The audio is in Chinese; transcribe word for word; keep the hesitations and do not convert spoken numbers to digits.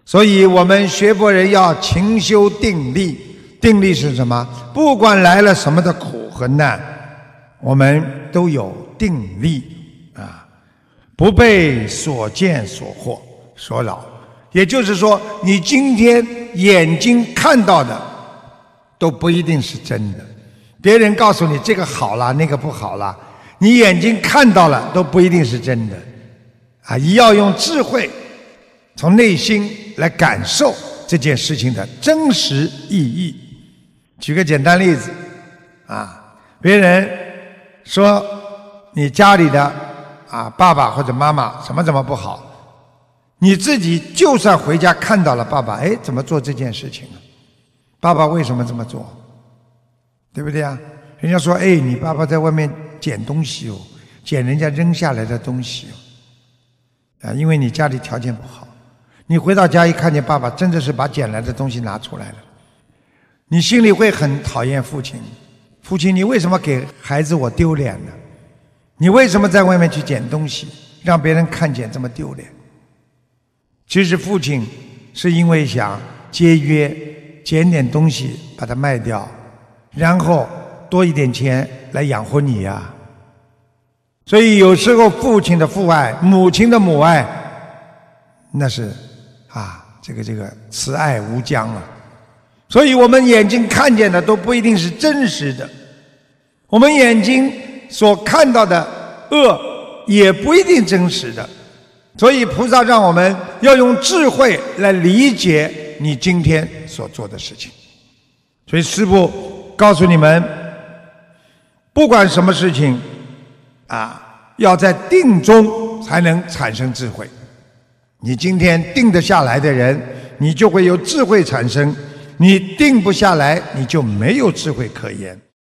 所以我们学佛人要勤修定力。定力是什么？不管来了什么的苦和难，我们都有定力啊，不被所见所惑所扰。也就是说，你今天眼睛看到的都不一定是真的，别人告诉你这个好了那个不好了，你眼睛看到了都不一定是真的啊！你要用智慧从内心来感受这件事情的真实意义。举个简单例子啊，别人说你家里的啊爸爸或者妈妈什么怎么不好，你自己就算回家看到了爸爸，哎，怎么做这件事情呢？爸爸为什么这么做？对不对啊？人家说，哎，你爸爸在外面捡东西哦，捡人家扔下来的东西哦，啊，因为你家里条件不好，你回到家一看见爸爸真的是把捡来的东西拿出来了，你心里会很讨厌父亲。父亲，你为什么给孩子我丢脸呢？你为什么在外面去捡东西，让别人看见这么丢脸？其实父亲是因为想节约，捡点东西把它卖掉，然后多一点钱来养活你呀、啊。所以有时候父亲的父爱，母亲的母爱，那是啊，这个这个慈爱无疆啊。所以我们眼睛看见的都不一定是真实的，我们眼睛所看到的恶也不一定真实的。所以菩萨让我们要用智慧来理解你今天所做的事情。所以师父告诉你们，不管什么事情啊，要在定中才能产生智慧。你今天定得下来的人，你就会有智慧产生；你定不下来，你就没有智慧可言。